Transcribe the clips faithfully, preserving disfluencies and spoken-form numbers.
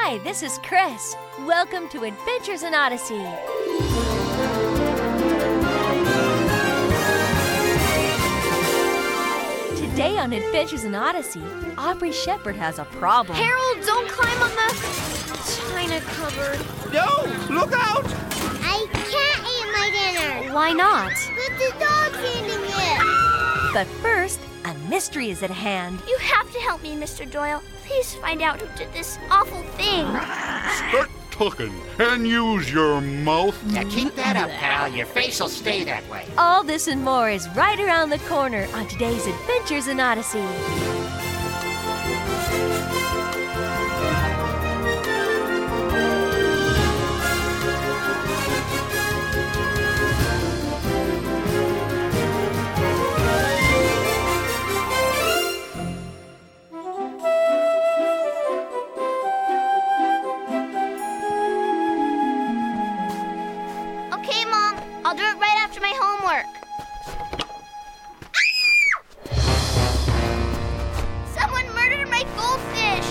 Hi, this is Chris. Welcome to Adventures in Odyssey. Today on Adventures in Odyssey, Aubrey Shepherd has a problem. Harold, don't climb on the china cupboard. No! Look out! I can't eat my dinner. Why not? But the dog's eating it. But first, a mystery is at hand. You have to help me, Mister Doyle. Please find out who did this awful thing. Start talking and use your mouth. Now keep that up, pal. Your face will stay that way. All this and more is right around the corner on today's Adventures in Odyssey. Okay, Mom. I'll do it right after my homework. Someone murdered my goldfish.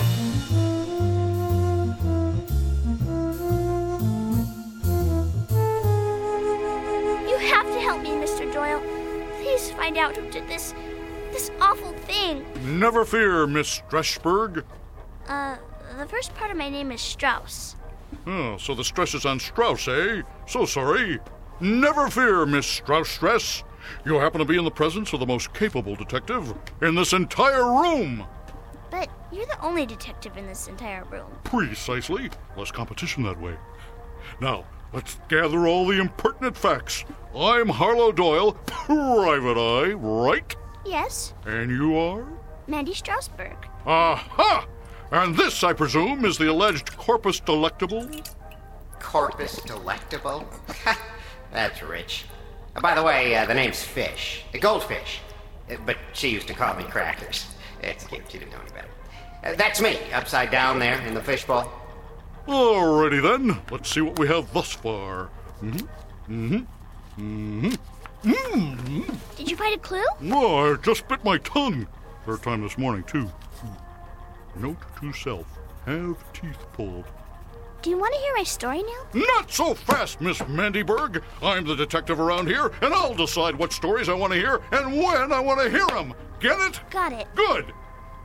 You have to help me, Mister Doyle. Please find out who did this, this awful thing. Never fear, Miss Strasberg. Uh, the first part of my name is Strauss. Oh, so the stress is on Strauss, eh? So sorry. Never fear, Miss Strauss-Stress. You happen to be in the presence of the most capable detective in this entire room. But you're the only detective in this entire room. Precisely. Less competition that way. Now, let's gather all the impertinent facts. I'm Harlow Doyle, Private Eye, right? Yes, And you are? Mandy Strasberg. Aha! And this, I presume, is the alleged corpus delectable? Corpus delectable? That's rich. Uh, by the way, uh, the name's Fish. A goldfish. Uh, but she used to call me Crackers. It's cute. She didn't know any better. Uh, that's me, upside down there in the fishbowl. Alrighty then. Let's see what we have thus far. Mm-hmm. Mm-hmm. Mm-hmm. Did you find a clue? Oh, I just bit my tongue. Third time this morning, too. Note to self. Have teeth pulled. Do you want to hear my story now? Not so fast, Miss Mandyberg. I'm the detective around here, and I'll decide what stories I want to hear and when I want to hear them. Get it? Got it. Good.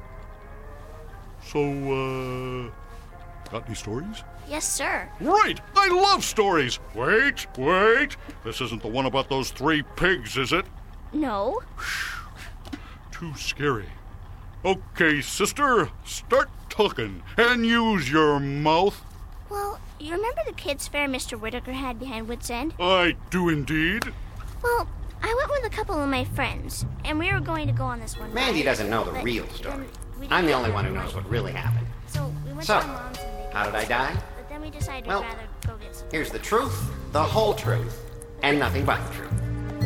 So, uh... got any stories? Yes, sir. Right! I love stories! Wait, wait! This isn't the one about those three pigs, is it? No. Too scary. Okay, sister, start talking and use your mouth. Well, you remember the kids' fair Mister Whitaker had behind Woods End? I do indeed. Well, I went with a couple of my friends, and we were going to go on this one. Mandy ride, doesn't know the but real then story. we I'm the didn't only know one who the knows right what really happened. So we went So, to our moms and they how did I die? But then we decided Well, we'd rather go get some. Here's the truth, the whole truth, and nothing but the truth.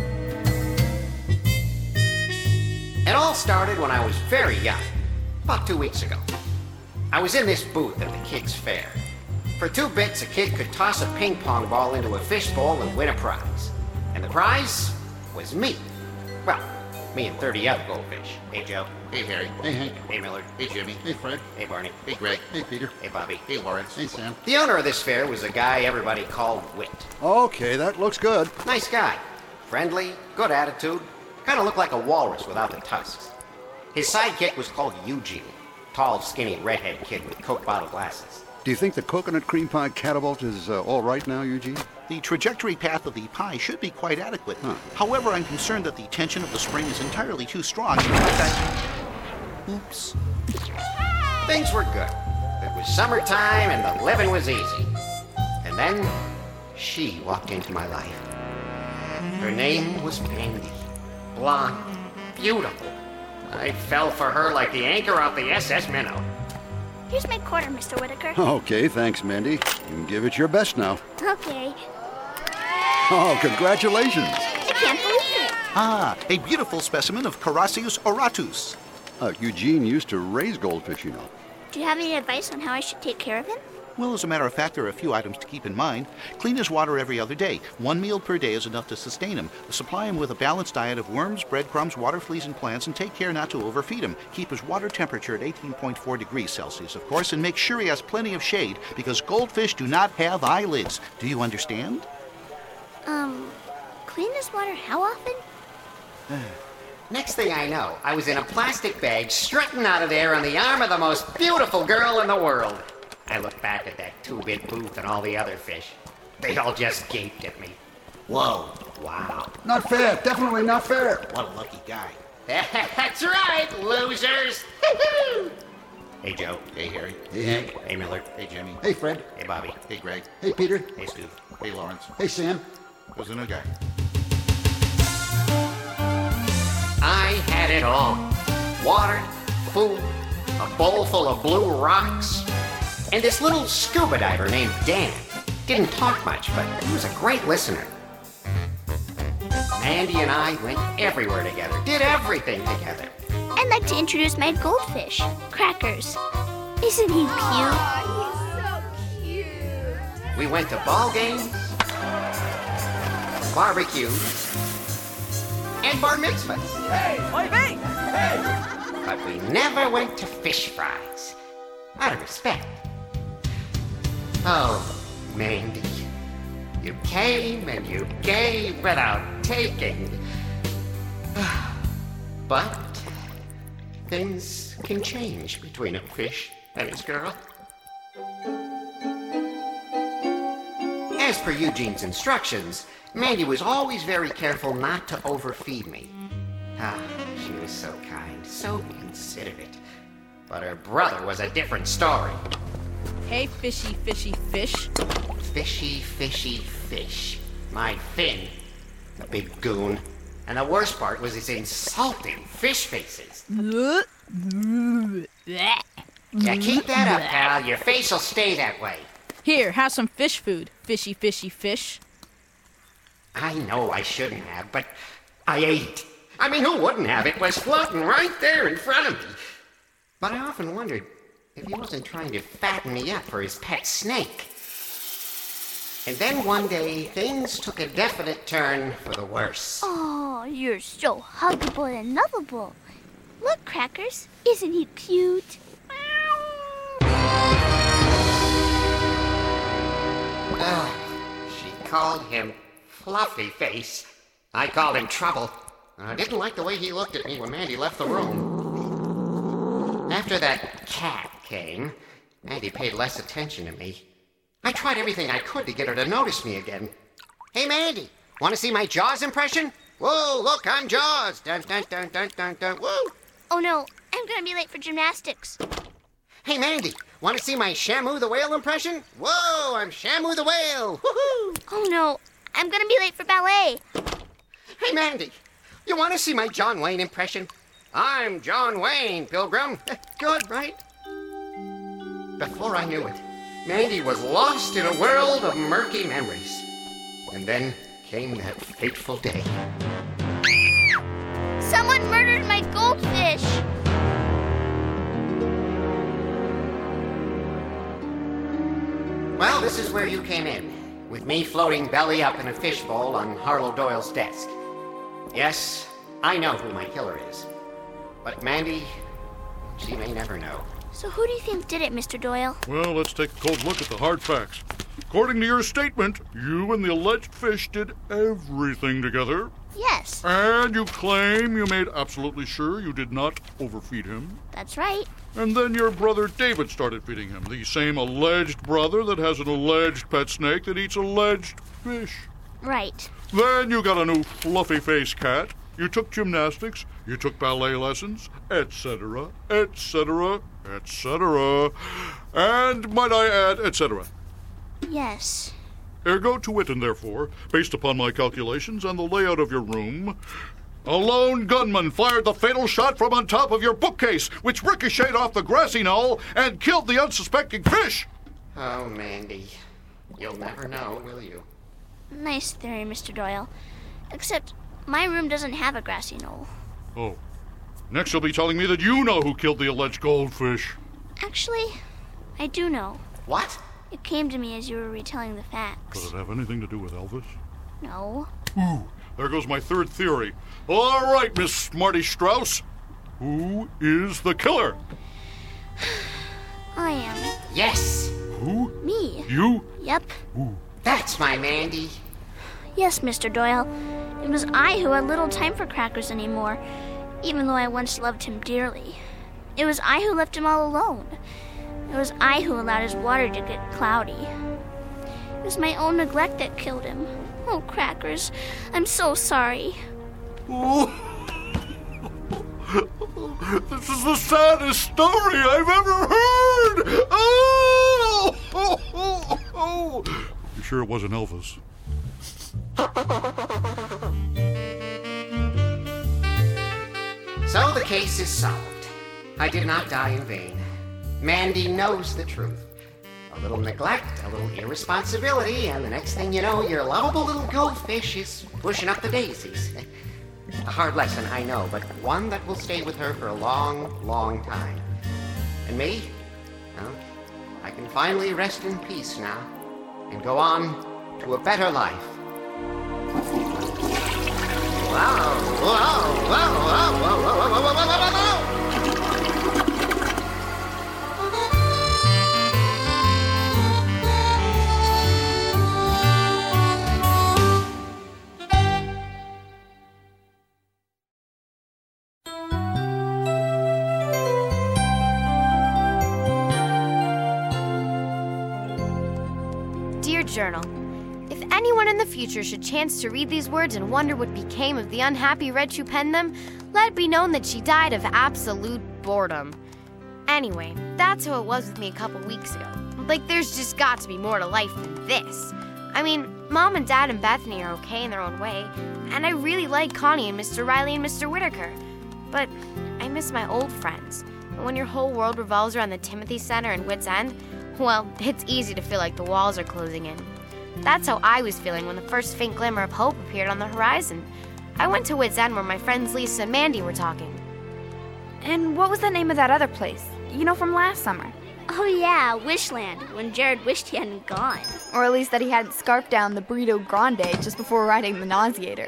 It all started when I was very young, about two weeks ago. I was in this booth at the kids' fair. For two bits, a kid could toss a ping pong ball into a fishbowl and win a prize. And the prize was me. Well, me and thirty other goldfish. Hey, Joe. Hey, Harry. Hey, Hank. Hey, Millard. Hey, Jimmy. Hey, Fred. Hey, Barney. Hey, Greg. Hey, Peter. Hey, Bobby. Hey, Lawrence. Hey, Sam. The owner of this fair was a guy everybody called Wit. Okay, that looks good. Nice guy. Friendly, good attitude. Kind of looked like a walrus without the tusks. His sidekick was called Eugene. Tall, skinny, redhead kid with Coke bottle glasses. Do you think the coconut cream pie catapult is uh, all right now, Eugene? The trajectory path of the pie should be quite adequate. Huh. However, I'm concerned that the tension of the spring is entirely too strong. In fact, I... Oops. Things were good. It was summertime and the living was easy. And then, she walked into my life. Her name was Mandy. Blonde. Beautiful. I fell for her like the anchor off the S S Minnow. Here's my quarter, Mister Whitaker. Okay, thanks, Mandy. You can give it your best now. Okay. Oh, congratulations. I can't believe it. Ah, a beautiful specimen of Carassius auratus. Uh, Eugene used to raise goldfish, you know. Do you have any advice on how I should take care of him? Well, as a matter of fact, there are a few items to keep in mind. Clean his water every other day. One meal per day is enough to sustain him. Supply him with a balanced diet of worms, breadcrumbs, water fleas, and plants, and take care not to overfeed him. Keep his water temperature at eighteen point four degrees Celsius, of course, and make sure he has plenty of shade, because goldfish do not have eyelids. Do you understand? Um, clean this water how often? Next thing I know, I was in a plastic bag strutting out of there on the arm of the most beautiful girl in the world. I looked back at that two-bit booth and all the other fish. They all just gaped at me. Whoa. Wow. Not fair. Definitely not fair. What a lucky guy. That's right, losers. Hey, Joe. Hey, Harry. Hey, Hank. Hey, Miller. Hey, Jimmy. Hey, Fred. Hey, Bobby. Hey, Greg. Hey, Peter. Hey, Stu. Hey, Lawrence. Hey, Sam. Who's the new guy? I had it all. Water, food, a bowl full of blue rocks, and this little scuba diver named Dan. Didn't talk much, but he was a great listener. Mandy and I went everywhere together, did everything together. I'd like to introduce my goldfish, Crackers. Isn't he cute? We went to ball games, barbecues, and bar mitzvahs. Hey, oi, me! But we never went to fish fries, out of respect. Oh, Mandy, you came and you gave without taking. But things can change between a fish and his girl. As per Eugene's instructions, Mandy was always very careful not to overfeed me. Ah, she was so kind, so considerate. But her brother was a different story. Hey, fishy, fishy, fish. Fishy, fishy, fish. My Finn, the big goon. And the worst part was his insulting fish faces. Yeah, keep that up, pal. Your face will stay that way. Here, have some fish food, fishy, fishy, fish. I know I shouldn't have, but I ate. I mean, who wouldn't have? It was floating right there in front of me. But I often wondered if he wasn't trying to fatten me up for his pet snake. And then one day, things took a definite turn for the worse. Oh, you're so huggable and lovable. Look, Crackers, isn't he cute? Oh, she called him Fluffy Face. I called him Trouble. I didn't like the way he looked at me when Mandy left the room. After that cat came, Mandy paid less attention to me. I tried everything I could to get her to notice me again. Hey, Mandy, want to see my Jaws impression? Whoa, look, I'm Jaws. Dun, dun, dun, dun, dun, dun. Woo. Oh no, I'm gonna be late for gymnastics. Hey, Mandy, want to see my Shamu the Whale impression? Whoa, I'm Shamu the Whale. Woohoo! Oh no, I'm gonna be late for ballet. Hey, Mandy, you want to see my John Wayne impression? I'm John Wayne, Pilgrim. Good, right? Before I knew it, Mandy was lost in a world of murky memories. And then came that fateful day. Someone murdered my goldfish. Well, this is where you came in, with me floating belly up in a fishbowl on Harlow Doyle's desk. Yes, I know who my killer is. But Mandy, she may never know. So who do you think did it, Mister Doyle? Well, let's take a cold look at the hard facts. According to your statement, you and the alleged fish did everything together. Yes. And you claim you made absolutely sure you did not overfeed him. That's right. And then your brother David started feeding him, the same alleged brother that has an alleged pet snake that eats alleged fish. Right. Then you got a new fluffy face cat. You took gymnastics, you took ballet lessons, et cetera, et cetera, et cetera, and might I add, et cetera. Yes. Ergo to wit, and therefore, based upon my calculations and the layout of your room, a lone gunman fired the fatal shot from on top of your bookcase, which ricocheted off the grassy knoll and killed the unsuspecting fish. Oh, Mandy, you'll never know, will you? Nice theory, Mister Doyle. Except my room doesn't have a grassy knoll. Oh. Next you'll be telling me that you know who killed the alleged goldfish. Actually, I do know. What? It came to me as you were retelling the Does facts. it have anything to do with Elvis? No. Ooh, there goes my third theory. All right, Miss Smarty Strauss. Who is the killer? I am. Yes, Who? Me. You? Yep. that's my Mandy. Yes, Mister Doyle. It was I who had little time for Crackers anymore, even though I once loved him dearly. It was I who left him all alone. It was I who allowed his water to get cloudy. It was my own neglect that killed him. Oh, Crackers, I'm so sorry. Oh. This is the saddest story I've ever heard! Oh! Oh, oh, oh. You sure it wasn't Elvis? So the case is solved. I did not die in vain. Mandy knows the truth. A little neglect, a little irresponsibility, and the next thing you know, your lovable little goldfish is pushing up the daisies. A hard lesson, I know, but one that will stay with her for a long, long time. And me? Well, I can finally rest in peace now and go on to a better life. Wow, wow, wow, wow, wow, wow, wow, wow, wow, wow, wow. Dear Journal, if anyone in the future should chance to read these words and wonder what became of the unhappy wretch who penned them, let it be known that she died of absolute boredom. Anyway, that's how it was with me a couple weeks ago. Like, there's just got to be more to life than this. I mean, Mom and Dad and Bethany are okay in their own way, and I really like Connie and Mister Riley and Mister Whitaker. But I miss my old friends. And when your whole world revolves around the Timothy Center and Wits End, well, it's easy to feel like the walls are closing in. That's how I was feeling when the first faint glimmer of hope appeared on the horizon. I went to Wits End where my friends Lisa and Mandy were talking. And what was the name of that other place? You know, from last summer. Oh yeah, Wishland, when Jared wished he hadn't gone. Or at least that he hadn't scarfed down the Burrito Grande just before riding the Nauseator.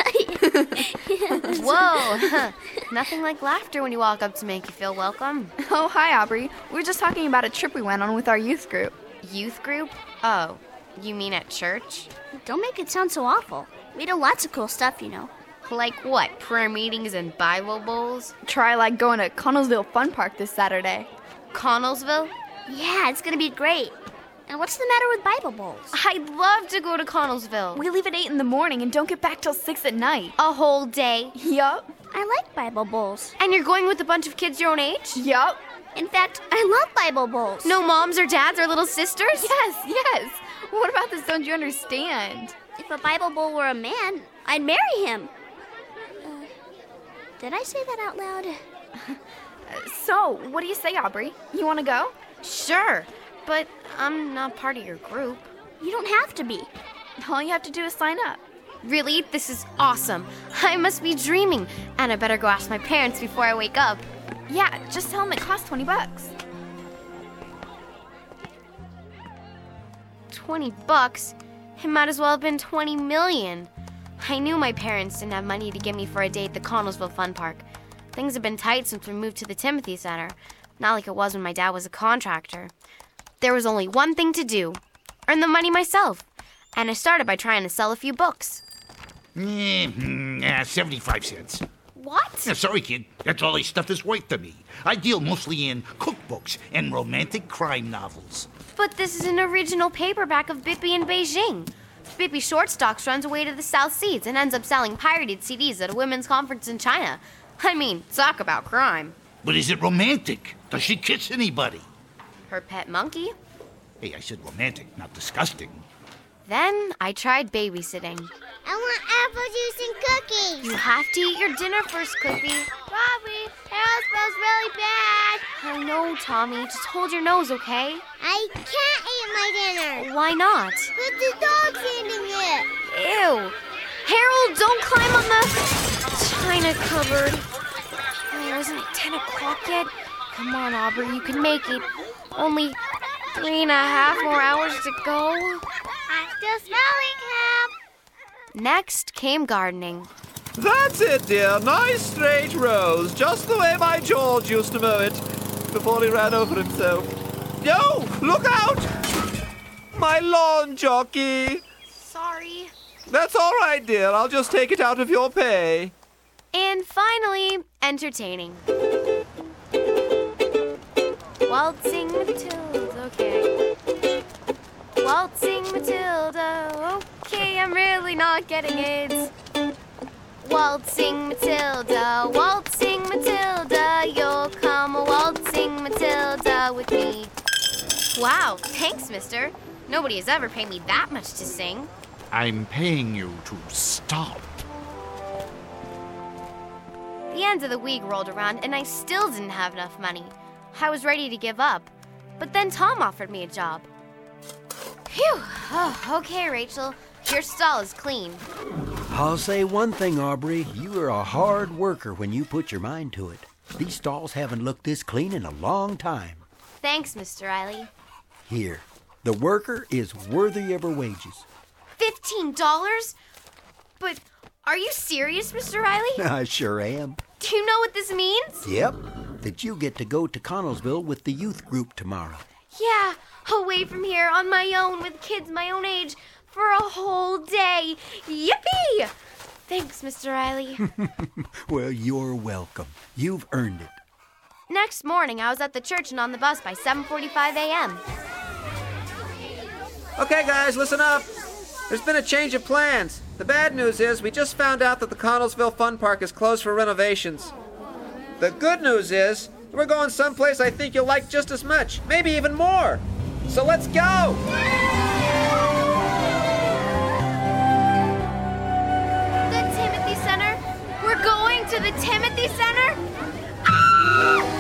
Whoa! Nothing like laughter when you walk up to make you feel welcome. Oh, hi, Aubrey. We were just talking about a trip we went on with our youth group. Youth group? Oh, you mean at church? Don't make it sound so awful. We did lots of cool stuff, you know. Like what? Prayer meetings and Bible bowls? Try like going to Connellsville Fun Park this Saturday. Connellsville? Yeah, it's gonna be great. And what's the matter with Bible bowls? I'd love to go to Connellsville. We leave at eight in the morning and don't get back till six at night. A whole day? Yup. I like Bible bowls. And you're going with a bunch of kids your own age? Yup. In fact, I love Bible bowls. No moms or dads or little sisters? Yes, yes. What about this don't you understand? If a Bible bowl were a man, I'd marry him. Uh, did I say that out loud? So, what do you say, Aubrey? You want to go? Sure, but I'm not part of your group. You don't have to be. All you have to do is sign up. Really? This is awesome. I must be dreaming. And I better go ask my parents before I wake up. Yeah, just tell them it costs twenty bucks. twenty bucks? It might as well have been twenty million. I knew my parents didn't have money to give me for a day at the Connellsville Fun Park. Things have been tight since we moved to the Timothy Center. Not like it was when my dad was a contractor. There was only one thing to do. Earn the money myself. And I started by trying to sell a few books. Mm, yeah, seventy-five cents. What? Yeah, sorry, kid. That's all this stuff is worth to me. I deal mostly in cookbooks and romantic crime novels. But this is an original paperback of Bippy in Beijing. Bippy Shortstocks runs away to the South Seas and ends up selling pirated C Ds at a women's conference in China. I mean, talk about crime. But is it romantic? Does she kiss anybody? Her pet monkey? Hey, I said romantic, not disgusting. Then I tried babysitting. I want apple juice and cookies. You have to eat your dinner first, Clippy. Bobby, hair smells really bad. I know, Tommy. Just hold your nose, okay? I can't eat my dinner. Why not? But the dog's eating it. Ew. Harold, don't climb on the china cupboard. Oh, isn't it ten o'clock yet? Come on, Aubrey, you can make it. Only Three and a half more hours to go. I'm still smelling, Cap. Next came gardening. That's it, dear. Nice straight rows, just the way my George used to mow it before he ran over himself. Yo, look out! My lawn jockey. Sorry. That's all right, dear. I'll just take it out of your pay. And finally, entertaining. Waltzing Matilda, okay. Waltzing Matilda, okay, I'm really not getting it. Waltzing Matilda, waltzing Matilda, you'll come waltzing Matilda with me. Wow, thanks, mister. Nobody has ever paid me that much to sing. I'm paying you to stop. The end of the week rolled around and I still didn't have enough money. I was ready to give up. But then Tom offered me a job. Phew! Oh, okay, Rachel. Your stall is clean. I'll say one thing, Aubrey. You are a hard worker when you put your mind to it. These stalls haven't looked this clean in a long time. Thanks, Mister Riley. Here, the worker is worthy of her wages. Fifteen dollars? But are you serious, Mister Riley? I sure am. Do you know what this means? Yep, that you get to go to Connellsville with the youth group tomorrow. Yeah, away from here on my own with kids my own age for a whole day. Yippee! Thanks, Mister Riley. Well, you're welcome. You've earned it. Next morning, I was at the church and on the bus by seven forty-five a.m. Okay, guys, listen up. There's been a change of plans. The bad news is we just found out that the Connellsville Fun Park is closed for renovations. The good news is we're going someplace I think you'll like just as much, maybe even more. So let's go! The Timothy Center? We're going to the Timothy Center? Ah!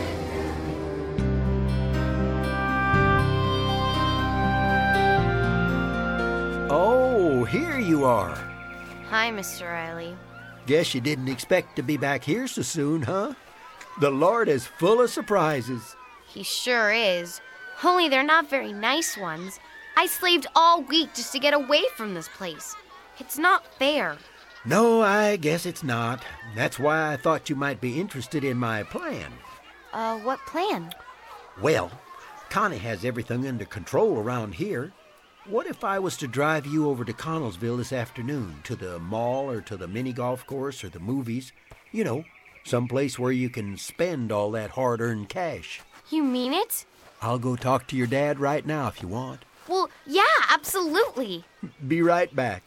Oh, here you are. Hi, Mister Riley. Guess you didn't expect to be back here so soon, huh? The Lord is full of surprises. He sure is. Only they're not very nice ones. I slaved all week just to get away from this place. It's not fair. No, I guess it's not. That's why I thought you might be interested in my plan. Uh, what plan? Well, Connie has everything under control around here. What if I was to drive you over to Connellsville this afternoon, to the mall or to the mini golf course or the movies? You know, someplace where you can spend all that hard-earned cash. You mean it? I'll go talk to your dad right now if you want. Well, yeah, absolutely. Be right back.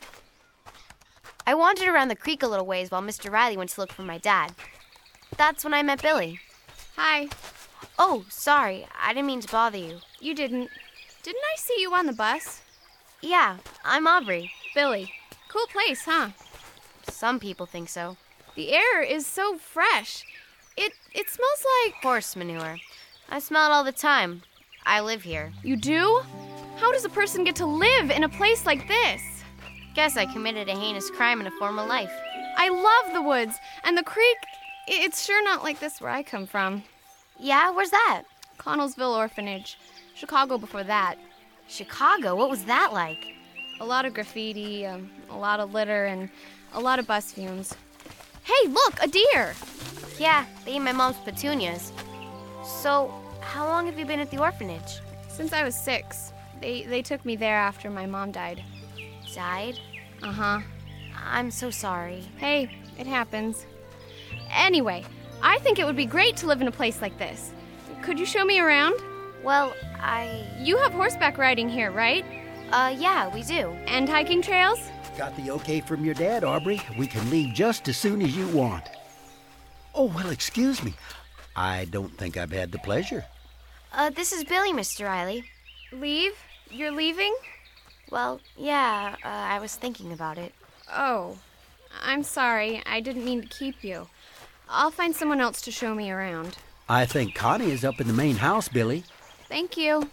I wandered around the creek a little ways while Mister Riley went to look for my dad. That's when I met Billy. Hi. Oh, sorry. I didn't mean to bother you. You didn't. Didn't I see you on the bus? Yeah, I'm Aubrey. Billy. Cool place, huh? Some people think so. The air is so fresh. It it smells like... horse manure. I smell it all the time. I live here. You do? How does a person get to live in a place like this? Guess I committed a heinous crime in a former life. I love the woods. And the creek, it's sure not like this where I come from. Yeah, where's that? Connellsville Orphanage. Chicago before that. Chicago? What was that like? A lot of graffiti, um, a lot of litter, and a lot of bus fumes. Hey, look, a deer! Yeah, they ate my mom's petunias. So, how long have you been at the orphanage? Since I was six. They they took me there after my mom died. Died? Uh-huh. I'm so sorry. Hey, it happens. Anyway, I think it would be great to live in a place like this. Could you show me around? Well, I... You have horseback riding here, right? Uh, yeah, we do. And hiking trails? Got the okay from your dad, Aubrey. We can leave just as soon as you want. Oh, well, excuse me. I don't think I've had the pleasure. Uh, this is Billy, Mister Riley. Leave? You're leaving? Well, yeah, uh, I was thinking about it. Oh, I'm sorry. I didn't mean to keep you. I'll find someone else to show me around. I think Connie is up in the main house, Billy. Thank you.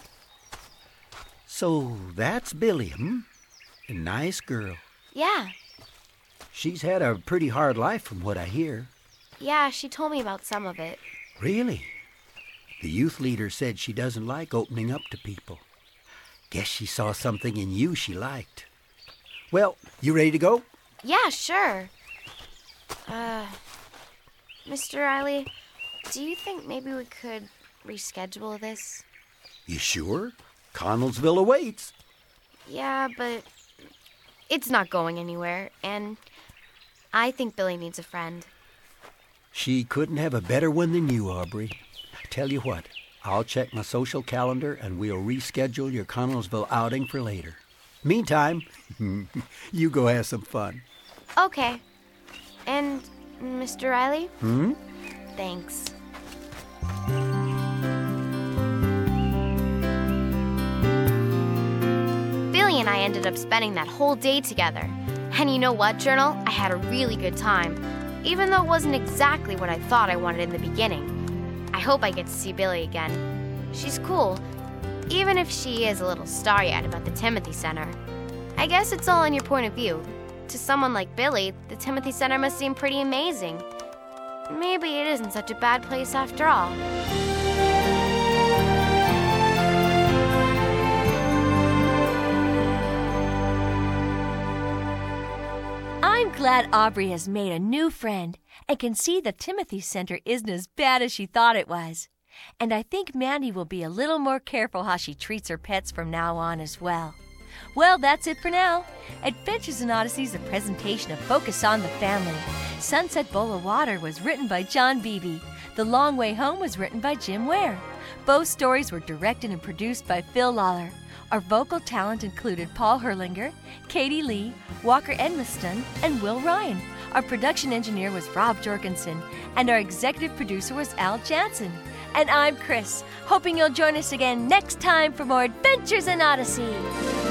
So that's Billy, hmm? A nice girl. Yeah. She's had a pretty hard life from what I hear. Yeah, she told me about some of it. Really? The youth leader said she doesn't like opening up to people. Guess she saw something in you she liked. Well, you ready to go? Yeah, sure. Uh, Mister Riley, do you think maybe we could reschedule this? You sure? Connellsville awaits. Yeah, but it's not going anywhere, and I think Billy needs a friend. She couldn't have a better one than you, Aubrey. Tell you what, I'll check my social calendar and we'll reschedule your Connellsville outing for later. Meantime, you go have some fun. Okay. And, Mister Riley? Hmm? Thanks. Billy and I ended up spending that whole day together. And you know what, Journal? I had a really good time, even though it wasn't exactly what I thought I wanted in the beginning. I hope I get to see Billy again. She's cool, even if she is a little starry-eyed about the Timothy Center. I guess it's all in your point of view. To someone like Billy, the Timothy Center must seem pretty amazing. Maybe it isn't such a bad place after all. I'm glad Aubrey has made a new friend and can see the Timothy Center isn't as bad as she thought it was. And I think Mandy will be a little more careful how she treats her pets from now on as well. Well, that's it for now. Adventures in Odyssey is a presentation of Focus on the Family. Sunset Bowl of Water was written by John Beebe. The Long Way Home was written by Jim Ware. Both stories were directed and produced by Phil Lawler. Our vocal talent included Paul Herlinger, Katie Lee, Walker Edmiston, and Will Ryan. Our production engineer was Rob Jorgensen, and our executive producer was Al Jansen. And I'm Chris, hoping you'll join us again next time for more Adventures in Odyssey.